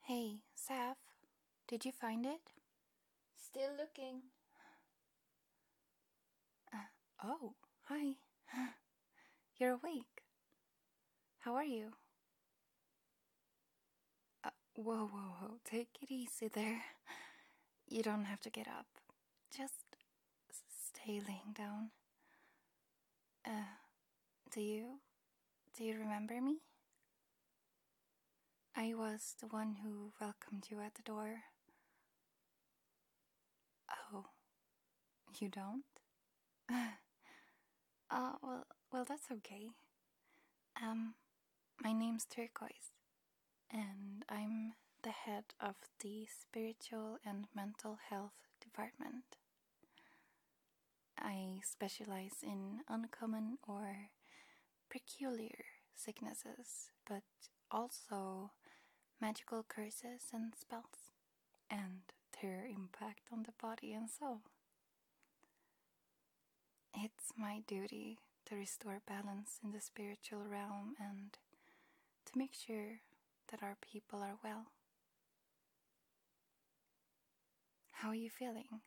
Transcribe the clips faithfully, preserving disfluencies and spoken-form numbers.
Hey, Saf, did you find it? Still looking. Oh, hi. You're awake. How are you? Uh, whoa, whoa, whoa. Take it easy there. You don't have to get up. Just s- stay laying down. Uh, do you? Do you remember me? I was the one who welcomed you at the door. Oh, you don't? Oh, well, well, that's okay. Um, my name's Turquoise, and I'm the head of the spiritual and mental health department. I specialize in uncommon or peculiar sicknesses, but also magical curses and spells, and their impact on the body and soul. It's my duty to restore balance in the spiritual realm and to make sure that our people are well. How are you feeling?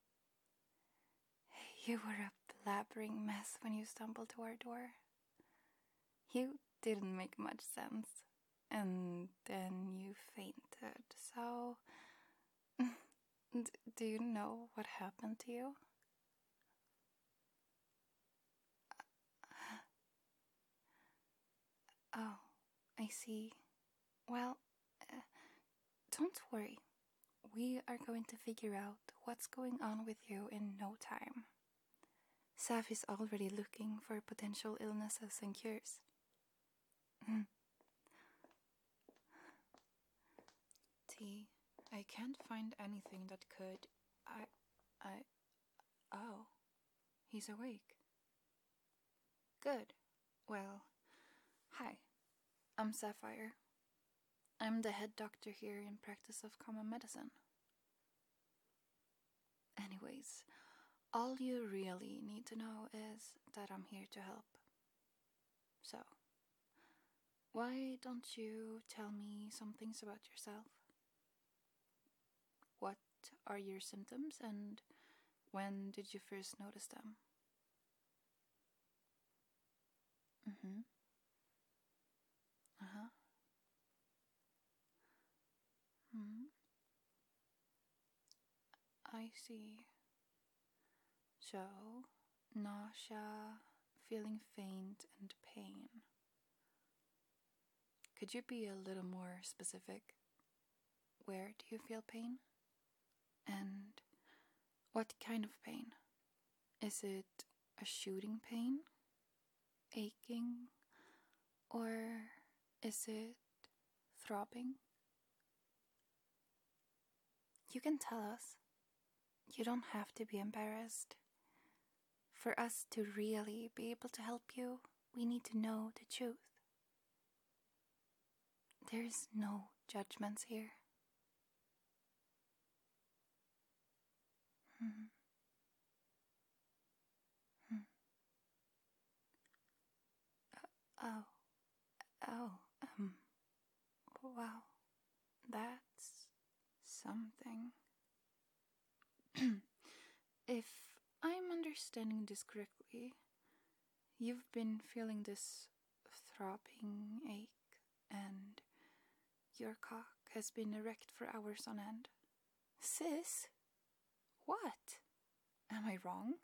You were a blabbering mess when you stumbled to our door. You didn't make much sense. And then you fainted, so... Do you know what happened to you? Oh, I see. Well, uh, don't worry. We are going to figure out what's going on with you in no time. Saf is already looking for potential illnesses and cures. T, I can't find anything that could. I. I. Oh. He's awake. Good. Well, hi. I'm Sapphire. I'm the head doctor here in practice of common medicine. Anyways, all you really need to know is that I'm here to help. So, why don't you tell me some things about yourself? What are your symptoms and when did you first notice them? Mm-hmm. Uh-huh. Hmm. I see. So, nausea, feeling faint, and pain. Could you be a little more specific? Where do you feel pain? And what kind of pain? Is it a shooting pain? Aching? Or is it throbbing? You can tell us. You don't have to be embarrassed. For us to really be able to help you, we need to know the truth. There's no judgments here. Hmm. Hmm. Uh, oh, oh, um, wow, that's something. If I'm understanding this correctly, you've been feeling this throbbing ache and your cock has been erect for hours on end. Sis? What? Am I wrong?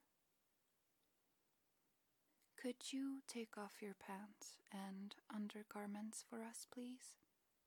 Could you take off your pants and undergarments for us, please?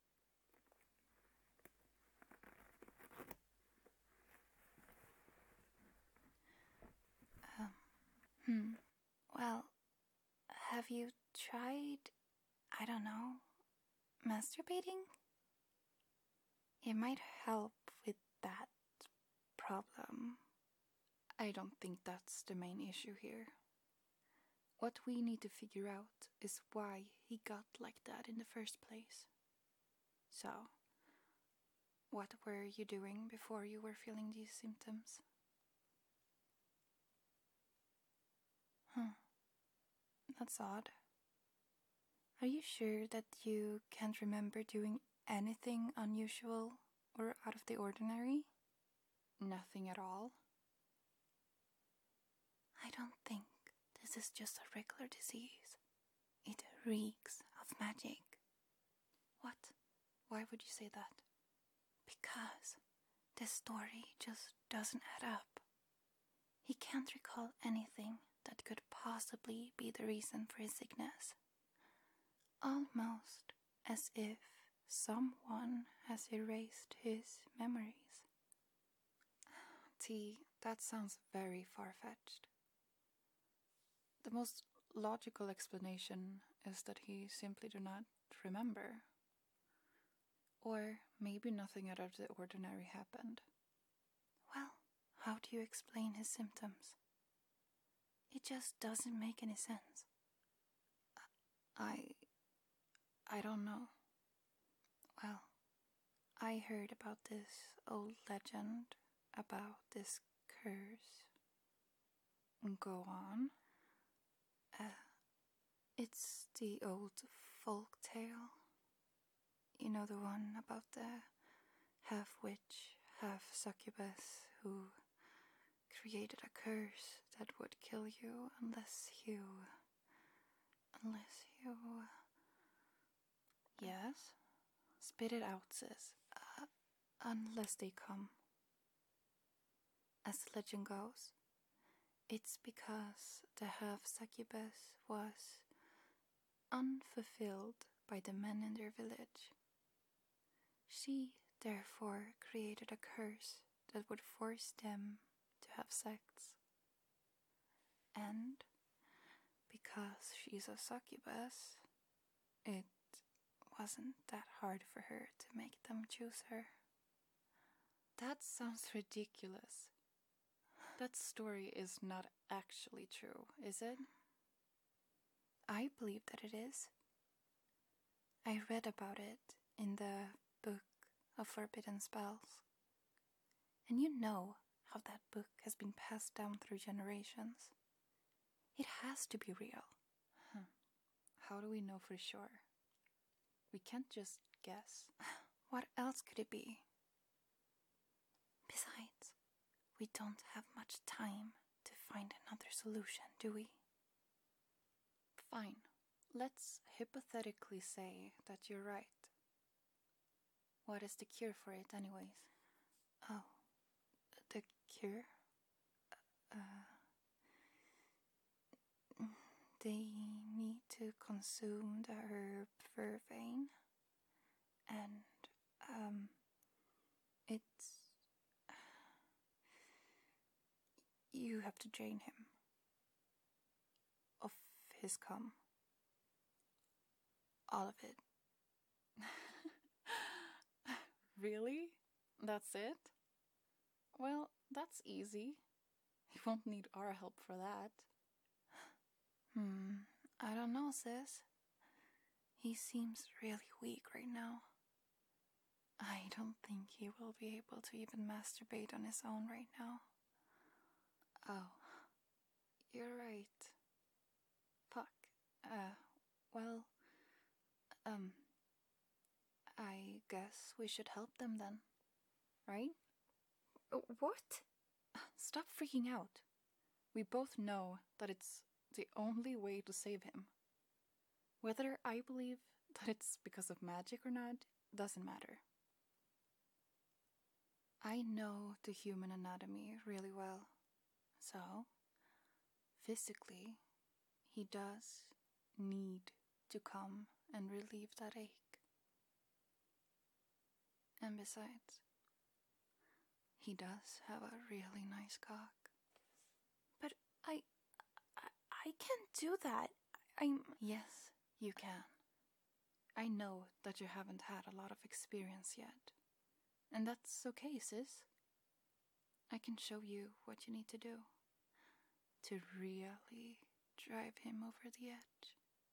Um, hmm. Well, have you tried, I don't know, masturbating? It might help with that problem. I don't think that's the main issue here. What we need to figure out is why he got like that in the first place. So, what were you doing before you were feeling these symptoms? Huh. That's odd. Are you sure that you can't remember doing anything unusual or out of the ordinary? Nothing at all? I don't think this is just a regular disease. It reeks of magic. What? Why would you say that? Because the story just doesn't add up. He can't recall anything that could possibly be the reason for his sickness. Almost as if someone has erased his memories. T, that sounds very far-fetched. The most logical explanation is that he simply do not remember. Or maybe nothing out of the ordinary happened. Well, how do you explain his symptoms? It just doesn't make any sense. I... I don't know. Well, I heard about this old legend about this curse. Go on. Uh, it's the old folk tale. You know, the one about the half-witch, half-succubus who created a curse that would kill you unless you... unless you... Yes? Spit it out, sis. Uh, unless they come. As the legend goes, it's because the half-succubus was unfulfilled by the men in their village. She therefore created a curse that would force them to have sex. And because she's a succubus, it wasn't that hard for her to make them choose her. That sounds ridiculous. That story is not actually true, is it? I believe that it is. I read about it in the book of Forbidden Spells. And you know how that book has been passed down through generations. It has to be real. Huh. How do we know for sure? We can't just guess. What else could it be? Besides, we don't have much time to find another solution, do we? Fine. Let's hypothetically say that you're right. What is the cure for it, anyways? Oh, the cure? Uh, they need to consume the herb vervain, and um, it's you have to drain him of his cum. All of it. Really? That's it? Well, that's easy. You won't need our help for that. Hmm, I don't know, sis. He seems really weak right now. I don't think he will be able to even masturbate on his own right now. Oh, you're right. Fuck. Uh, well, um, I guess we should help them then, right? What? Stop freaking out. We both know that it's the only way to save him. Whether I believe that it's because of magic or not doesn't matter. I know the human anatomy really well. So, physically, he does need to come and relieve that ache. And besides, he does have a really nice cock. But I, I, I can't do that. I'm... Yes, you can. I know that you haven't had a lot of experience yet. And that's okay, sis. I can show you what you need to do to really drive him over the edge.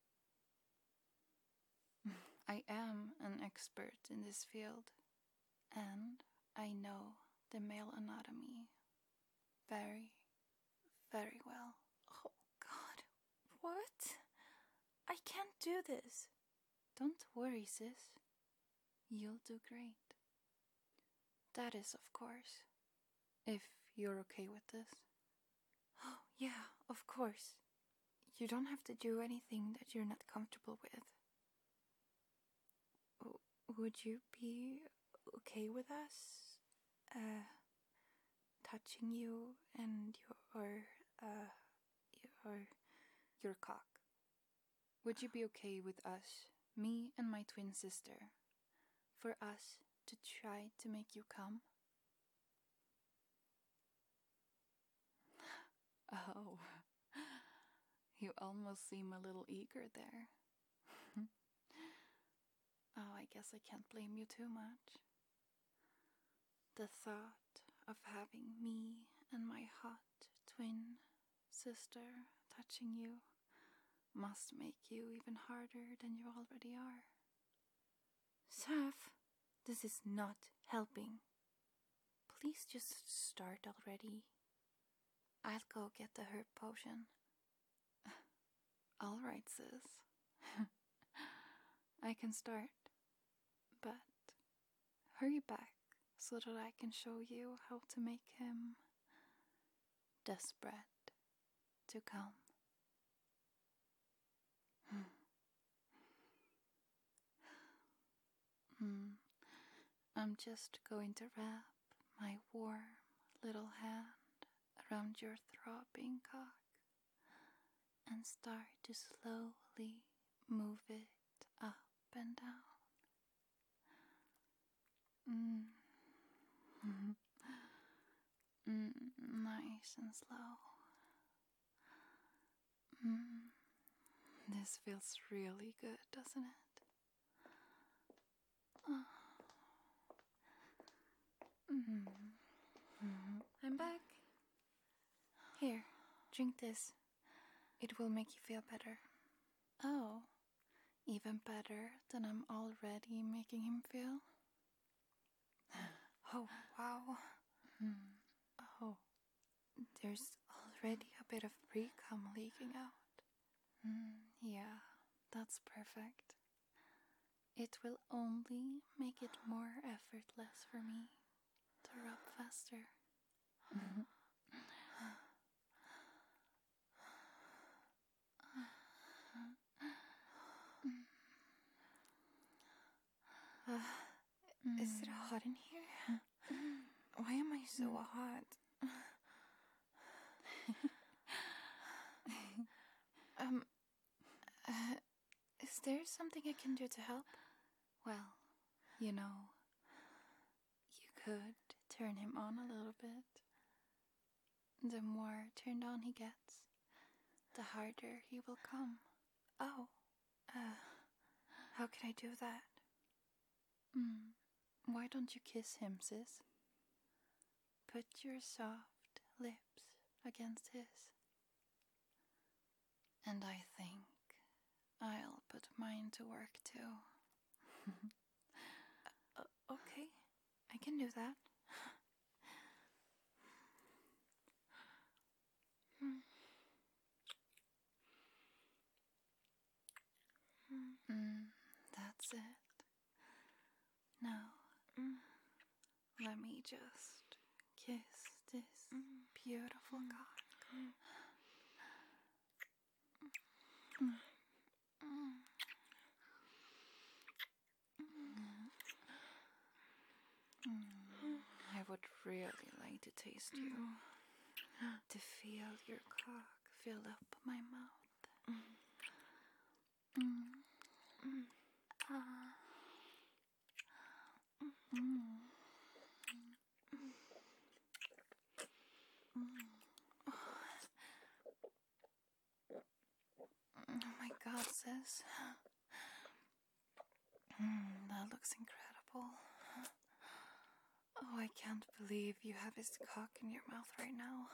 I am an expert in this field, and I know the male anatomy very, very well. Oh, God. What? I can't do this. Don't worry, sis. You'll do great. That is, of course, if you're okay with this. Oh, yeah, of course. You don't have to do anything that you're not comfortable with. W- would you be okay with us, uh, touching you and your, uh, your, your cock? Would you be okay with us, me and my twin sister, for us to try to make you come? Oh, you almost seem a little eager there. Oh, I guess I can't blame you too much. The thought of having me and my hot twin sister touching you must make you even harder than you already are. Saf, this is not helping. Please just start already. I'll go get the herb potion. All right, sis. I can start, but hurry back so that I can show you how to make him desperate to come. Hmm. I'm just going to wrap my warm little hand around your throbbing cock and start to slowly move it up and down. Mm. Mm, nice and slow. Mm. This feels really good, doesn't it? Oh. Mm. Mm. I'm back. Here, drink this. It will make you feel better. Oh, even better than I'm already making him feel? Oh, wow. Mm. Oh, there's already a bit of pre-cum leaking out. Mm, yeah, that's perfect. It will only make it more effortless for me to rub faster. Uh, is it hot in here? Why am I so hot? um, uh, is there something I can do to help? Well, you know, you could turn him on a little bit. The more turned on he gets, the harder he will come. Oh, uh, how can I do that? Mm, why don't you kiss him, sis? Put your soft lips against his. And I think I'll put mine to work too. uh, okay, I can do that. Mm, that's it. Now, let me just kiss this beautiful cock. I would really like to taste you, to feel your cock fill up my mouth. Mm. Ah. Mm. Oh my god, sis. Mm, that looks incredible. Oh, I can't believe you have his cock in your mouth right now.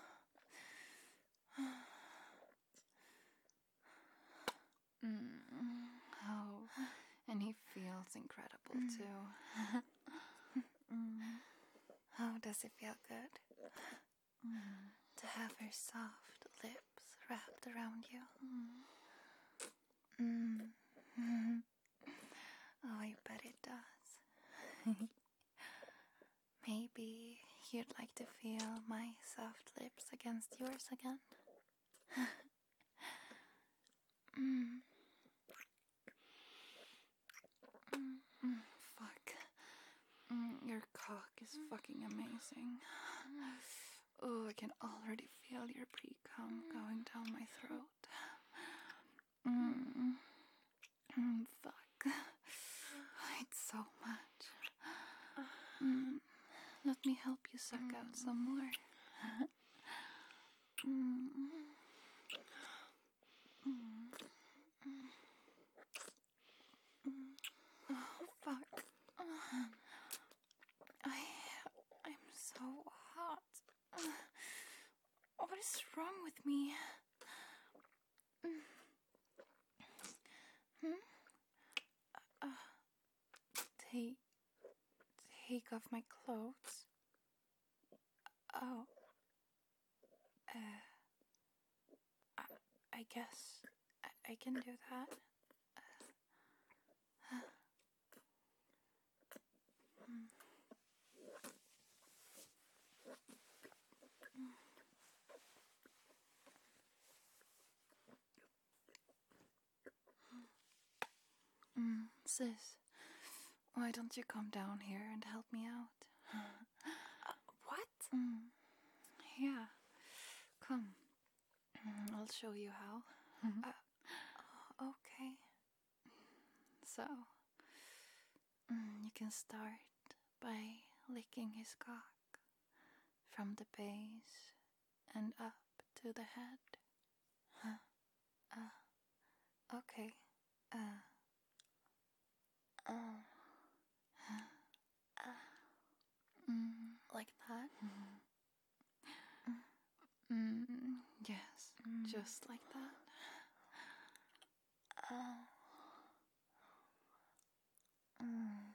Mm. Oh, and he feels incredible too. Mm. How does it feel good? Mm. To have her soft lips wrapped around you. Mm. Mm. Maybe you'd like to feel my soft lips against yours again? mm. Mm, fuck. Mm, your cock is fucking amazing. Oh, I can already feel your pre-cum going down my throat. Mm. Mm, fuck. It's so much. Mm. Let me help you suck out some more. Mm. Mm. Oh, fuck. I, I'm so hot. What is wrong with me? Hmm? Uh, take, take off my clothes. Oh. Uh, I, I guess I, I can do that. Uh, mm. Mm, sis, why don't you come down here and help me out? Uh, what? Mm, yeah, come. Mm, I'll show you how. uh, okay. So, mm, you can start by licking his cock from the base and up to the head. Uh, okay. Uh, Uh, mm, like that? mm, yes, Mm. just like that. Uh, mm.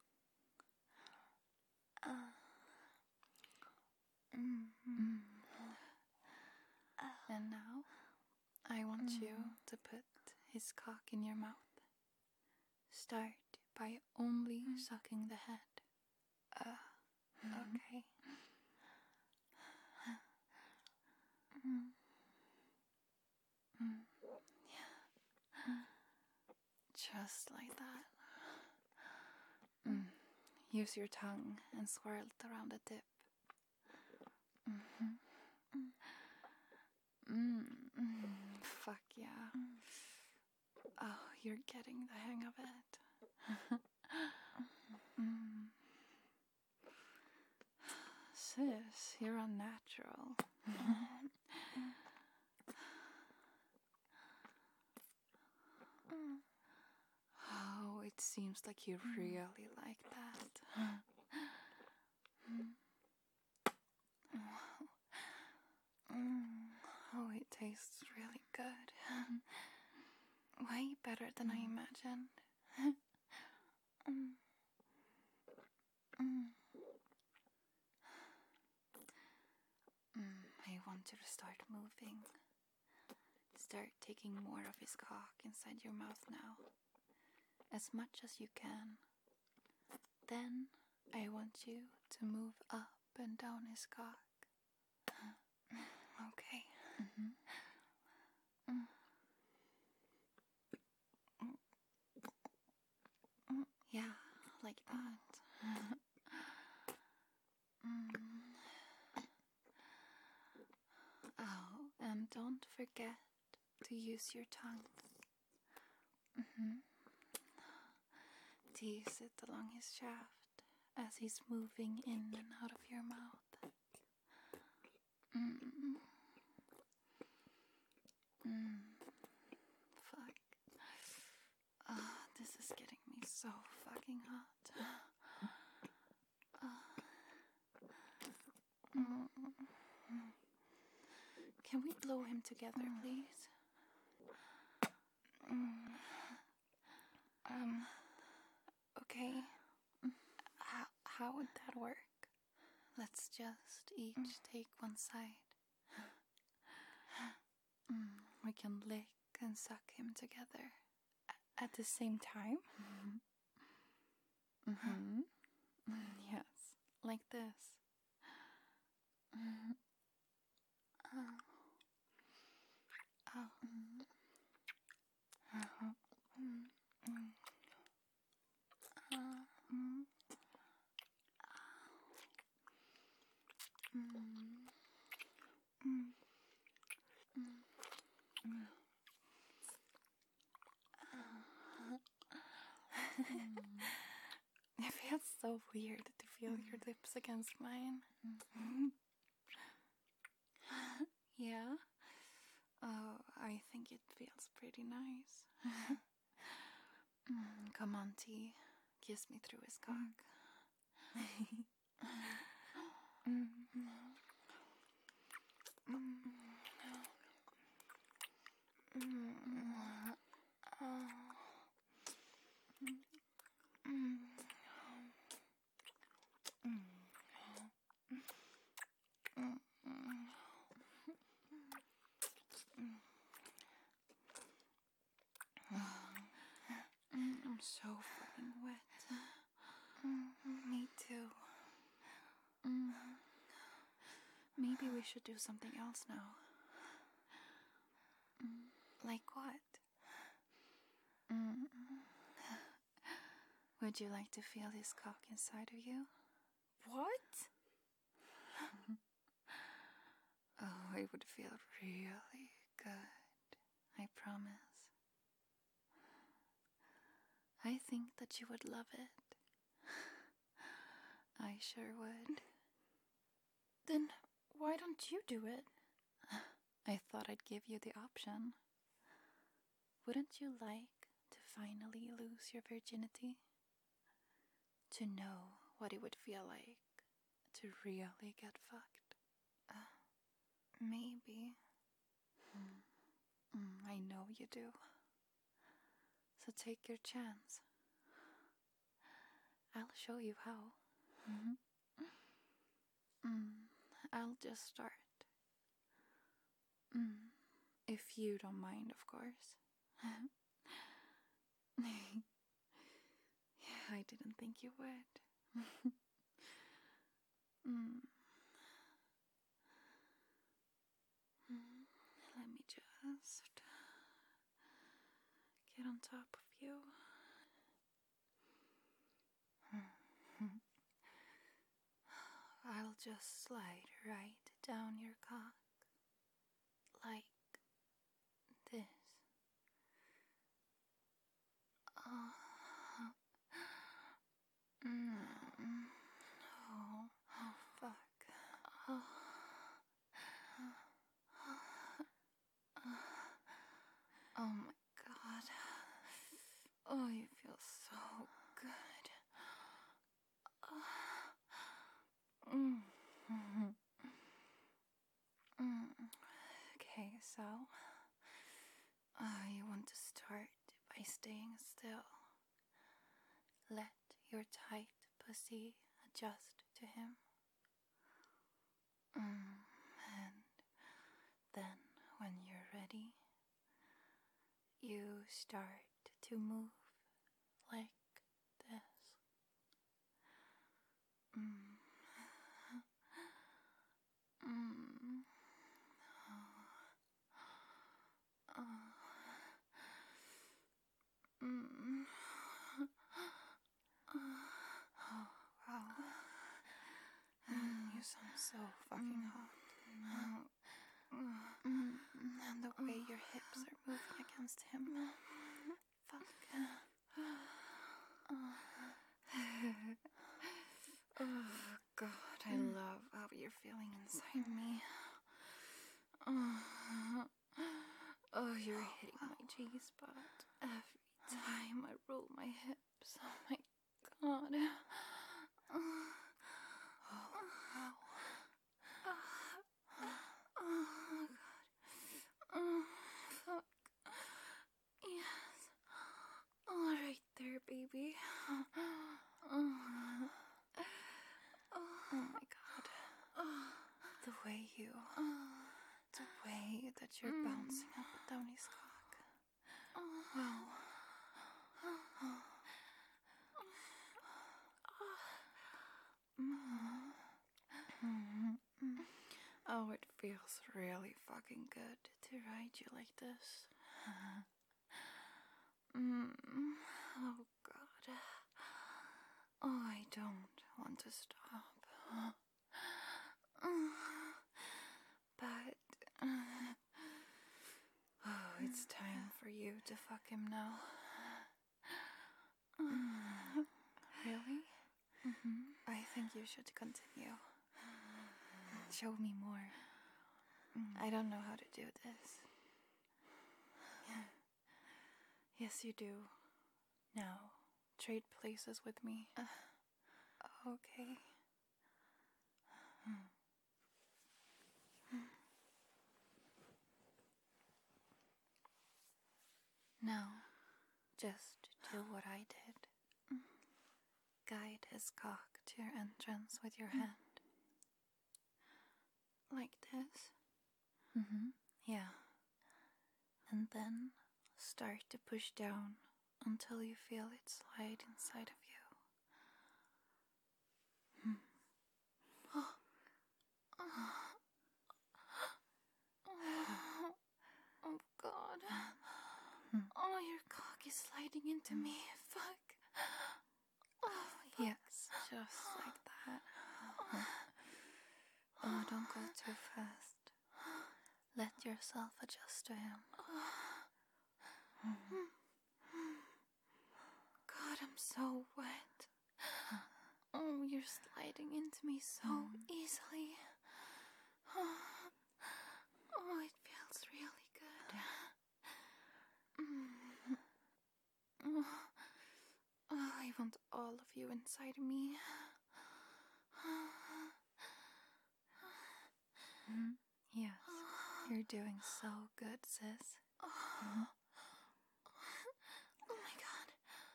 Uh, mm. Mm. Uh, And now, I want Mm. you to put his cock in your mouth. Start by only sucking the head. Uh, okay. Mm. Mm. Yeah. Just like that. Mm. Use your tongue and swirl it around the tip. Mm-hmm. Mm. Mm. Fuck yeah. Oh, you're getting the hang of it. mm. Sis, you're unnatural. Oh, it seems like you really like that. Mm. Oh, it tastes really good. Way better than I imagined. Mm. Mm. Mm, I want you to start moving. Start taking more of his cock inside your mouth now. As much as you can. Then I want you to move up and down his cock. Okay. Mm-hmm. Mm. Yeah, like that. mm. Oh, and don't forget to use your tongue. Mm-hmm. Tease it along his shaft as he's moving in and out of your mouth. Mm. Mm. Fuck. Ah, this is getting me so fucking hot. Ah. Mm. Can we blow him together, please? Mm. Um. Okay. How how would that work? Let's just each take one side. Mm. We can lick and suck him together. At the same time? Mm-hmm. like this. Oh. Oh. Uh-huh. Mm. Uh, mm. Mm. Mm. Mm. It feels so weird to feel your lips against mine. Yeah? Oh, I think it feels pretty nice. Mm, come on, T. Kiss me through his cock. Mm. Mm. Mm. Oh. Mm. Mm. Mm. Mm, I'm so fucking wet. Mm, me too. Mm. Maybe we should do something else now. Mm. Like what? Mm. Would you like to feel his cock inside of you? What? Oh, it would feel really good. I promise. I think that you would love it. I sure would. Then why don't you do it? I thought I'd give you the option. Wouldn't you like to finally lose your virginity? To know what it would feel like to really get fucked? Uh, maybe. Mm. Mm, I know you do. So take your chance. I'll show you how. Mm-hmm. Mm, I'll just start. Mm, if you don't mind, of course. Yeah, I didn't think you would. mm. Mm, let me just get on top of you. I'll just slide right down your cock. Like this. Oh. Mm. Oh. Oh, fuck. Oh. Oh my god. Oh, you feel so good. Mm. Mm. Okay, so uh, you want to start by staying still. Let your tight pussy adjust to him. Mm. And then, when you're ready, you start to move like this. Mm. Mm. Oh. Mm. Oh, wow. Mm, you sound so fucking hot. Mm. And the way your hips are moving against him. Fuck. Oh, God, I love how you're feeling inside me. Oh, oh you're hitting my G-spot every time I roll my hips. Oh my God. Oh, wow. Oh, God. Oh, fuck. Yes. All right there, baby. Oh, oh my God. The way you... The way that you're bouncing up and down his cock. Wow. it feels really fucking good to ride you like this. mm. Oh god. Oh, I don't want to stop. But oh, it's time for you to fuck him now. Really? Mm-hmm. I think you should continue. Show me more. I don't know how to do this. Yes, you do. Now, trade places with me. Uh, okay. Now, just do what I did. Guide his cock to your entrance with your hand. Like this? Mm-hmm. Yeah. And then start to push down until you feel it slide inside of you. Hmm. Oh. Oh. Oh god. Oh, your cock is sliding into me. Fuck. Oh, fuck. Yes, just like that. Oh, don't go too fast. Let yourself adjust to him. God, I'm so wet. Oh, you're sliding into me so easily. Oh, it feels really good. Oh, I want all of you inside me. Yes, you're doing so good, sis. Mm-hmm. Oh my god.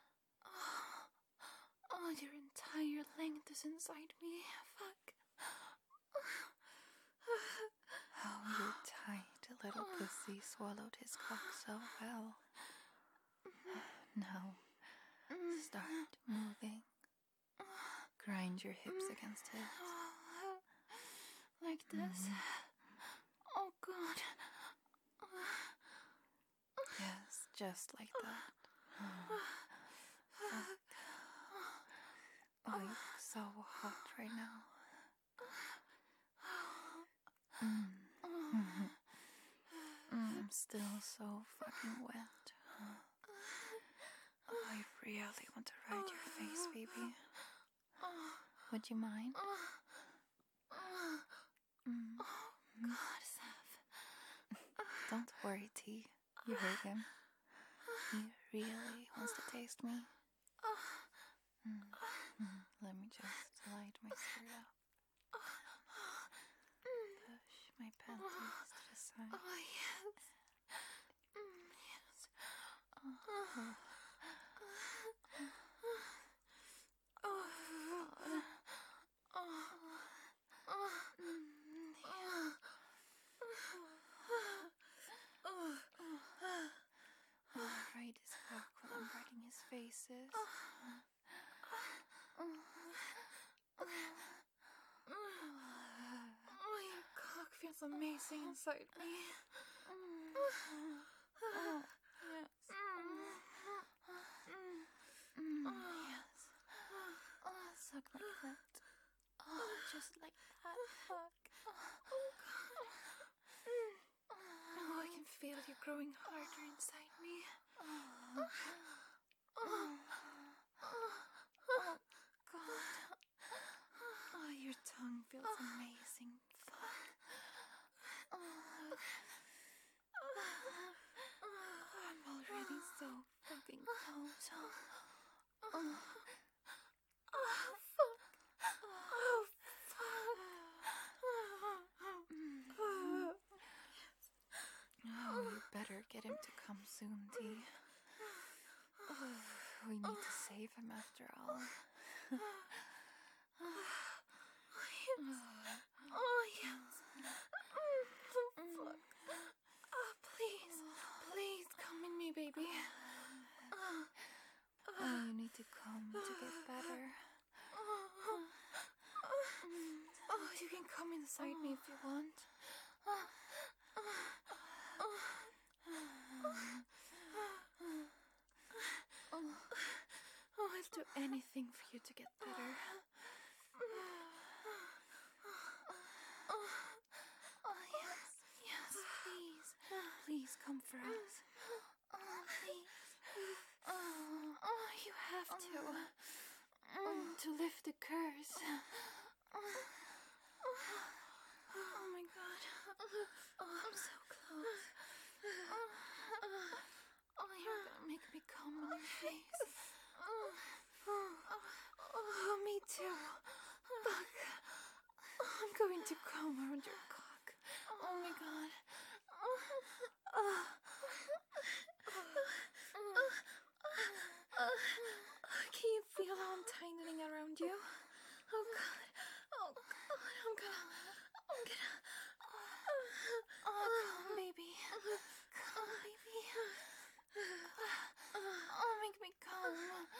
Oh, oh, your entire length is inside me. Fuck. How your tight little pussy swallowed his cock so well. Now, start moving. Grind your hips against his. Like this? Mm-hmm. Oh god. Yes, just like that. Fuck. Oh, you're so hot right now. Mm. Mm-hmm. Mm, I'm still so fucking wet. Oh, I really want to ride your face, baby. Would you mind? Mm. Oh, God, Seth. Don't worry, T. You heard him. He really wants to taste me. Mm. Mm. Let me just slide my skirt up. Push my panties to the side. Oh, yes. Mm, yes. Oh. Oh. Ride his cock while I'm riding his faces. Oh, your cock feels amazing inside me. Oh, yes. Yes. Oh, suck my clit. Oh, just like that. Fuck. Oh, I can feel you growing harder inside me. Oh, oh, oh, God. Oh, your tongue feels amazing. Fuck. Oh, I'm already so fucking close. Oh, oh, fuck. Oh, fuck. Oh, you better get him to come soon, T. Oh, we need to save him after all. Oh, yes. Fuck. Oh, please. Please come in me, baby. Oh, you need to come to get better. Oh, you can come inside me if you want. Oh, I'll do anything for you to get better. Oh, yes, yes, please. Please come for us. Oh, please. Oh, you have to. Mm, to lift the curse. Oh my god. Oh, I'm so close. Oh, you're gonna make me come on your face. Oh, me too. Fuck. I'm going to come around your cock. Oh my god. Can you feel how I'm tightening around you? Oh god. Oh god. I'm gonna. I'm gonna. Oh, come, baby. Come, baby. Oh, make me come.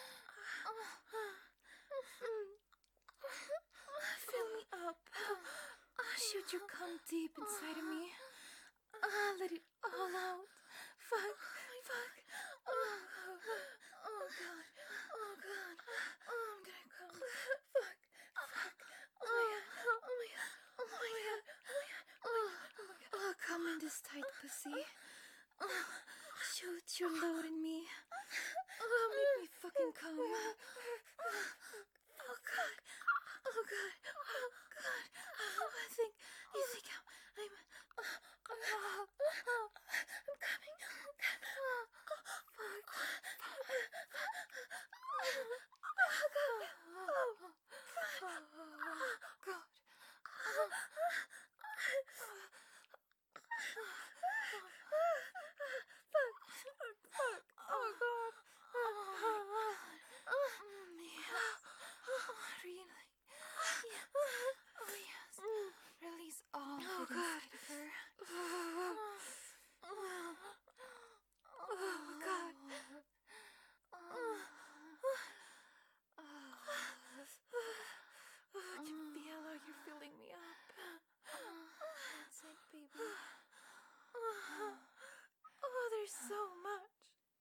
Fill me up. Shoot your cum deep inside of me. Ah, let it all out. Fuck. Fuck. Oh, oh god. Oh god. Oh, I'm gonna come. Fuck. Fuck. Oh my god. Oh my god. Oh my god. Oh my god. Oh, come in this tight pussy. Oh, shoot your load in me. Oh, make me fucking come. Oh god. Oh god. Oh god. Oh, I think. You think I'm. I'm. Oh, oh, oh, I'm coming. I'm coming. Oh, fuck. Fuck. Oh god. Oh, oh god. Fuck. Fuck. Oh god. Oh, yes. Oh, really? Yes. Oh, yes. Release all of it inside of her. Oh, God. I can feel how you're filling me up. That's it, baby. Oh, there's so much.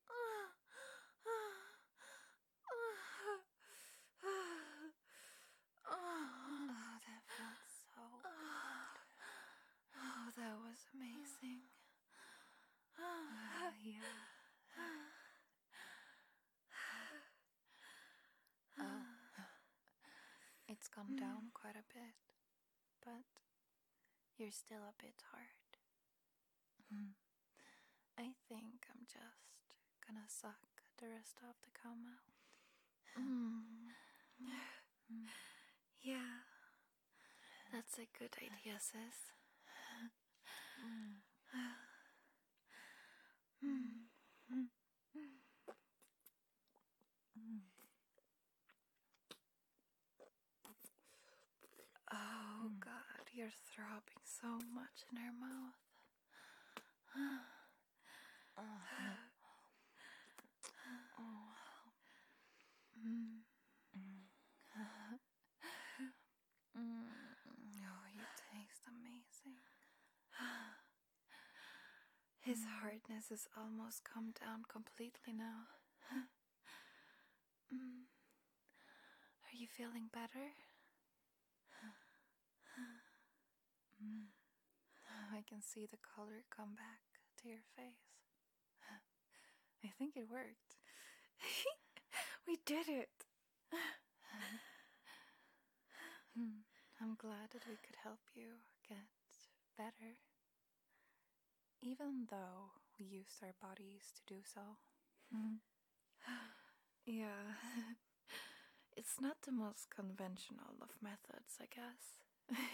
Oh, that felt so good. Oh, that was amazing. Uh, yeah. Oh, it's come down quite a bit, but you're still a bit hard. I think I'm just gonna suck the rest of the cum out. Mm. Yeah, that's a good idea, sis. Mm. Oh god, you're throbbing so much in her mouth. Mm. Mm. Oh, you taste amazing. His hardness has almost come down completely now. Mm. Are you feeling better? Mm. I can see the color come back to your face. I think it worked. We did it. I'm glad that we could help you get better, even though we used our bodies to do so. Yeah. It's not the most conventional of methods, I guess.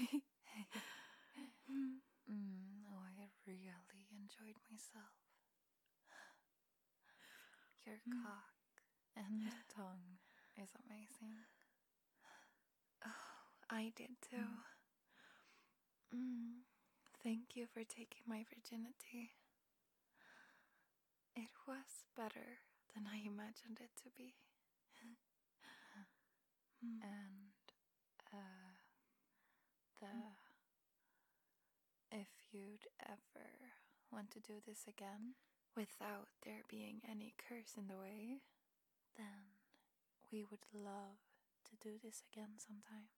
mm, oh, I really enjoyed myself. Your cock and tongue is amazing. Oh, I did too. Mm. Thank you for taking my virginity. It was better than I imagined it to be. Mm. And uh, the if you'd ever want to do this again without there being any curse in the way, then we would love to do this again sometime.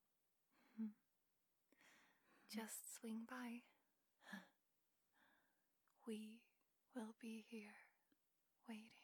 Just swing by. We will be here waiting.